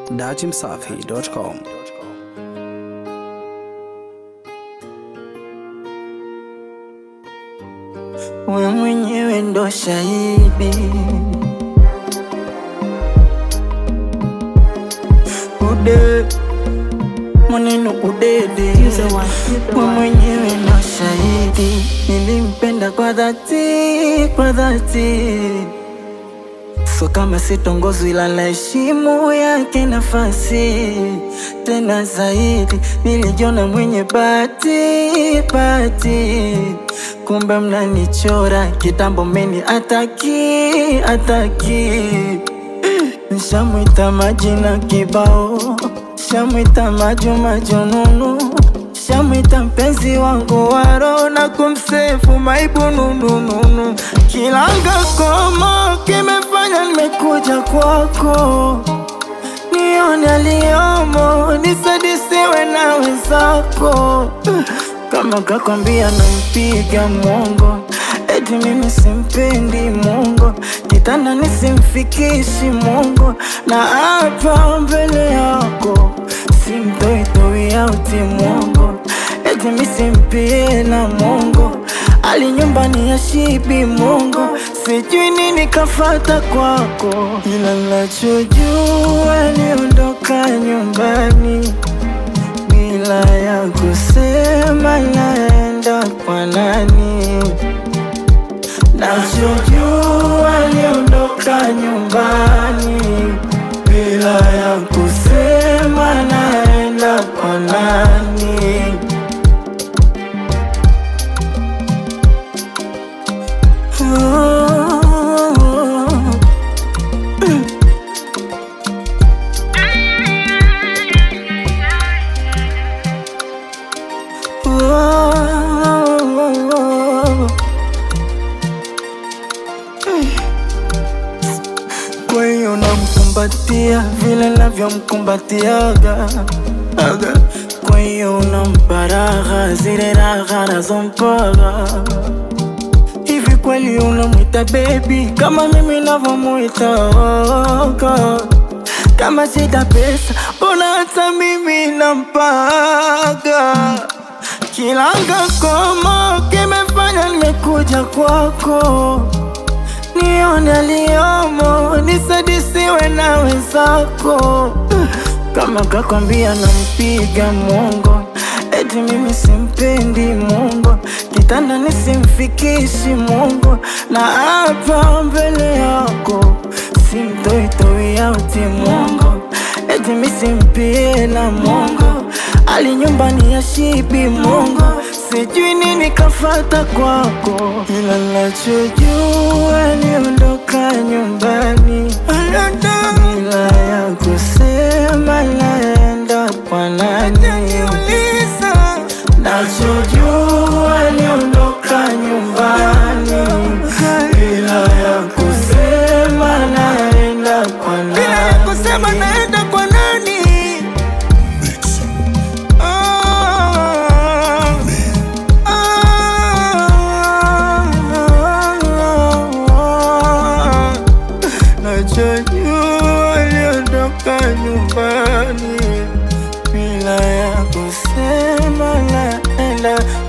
dachimsafi.com. Wewe mwenyewe ndo shahidi, maneno udede. Wewe mwenyewe ndo shahidi, nilimpenda kwa dhati, kwa dhati. So kama sitongozwi ila naheshimu yake nafasi. Tena zaidi nilijiona mwenye bahati, bahati. Kumbe mnanichora kitambo meni ataki, ataki. Nishamwita majina kibao, nishamwita majununu, nishamwita mpenzi wangu wa roho na kumsefu maibunununu. Kilanga koma kimefanya nimekuja kwako, nione aliyomo, nisadisiwe na wenzako. Kama kakwambia nampiga mwongo, eti mimi simpendi Mungu, kitanda nisimfikishi Mungu. Na hapa mbele yako simtoitoi auti Mungu, eti mimi simpie na Mungu. Ali nyumbani ya shibi Mungu, sijui nini kafata kwako. Ila nachojua niondoka nyumbani bila ya kusema naenda kwa nani. Nachojua niondoka nyumbani bila ya kusema naenda kwa nani. Kwa hiyo namkumbatia vile navyomkumbatiaga. Kwa hiyo unampa raha zile raha nazompaga. Hivi kweli unamwita baby kama mimi navyomuita? Kama sita pesa mbona hata mimi nampaga? Kilanga koma kimefanya nimekuja kwako, nione aliyomo, nisadisiwe na wenzako. Kama kakwambia nampiga mwongo, eti mimi simpendi Mungu, kitanda nisimfikishi Mungu. Na hapa mbele yako simtoitoi auti Mungu, eti mimi simpie na Mungu. Ali nyumbani ya shibi Mungu, sijui nini kafata kwako. Ila nachojua niondoka nyumbani bila ya kusema naenda kwa nani. Nachojua niondoka nyumbani bila ya kusema naenda kwa nani. Bila ya kusema naenda kwa nani. Nachojua niondoka nyumbani bila ya kusema naenda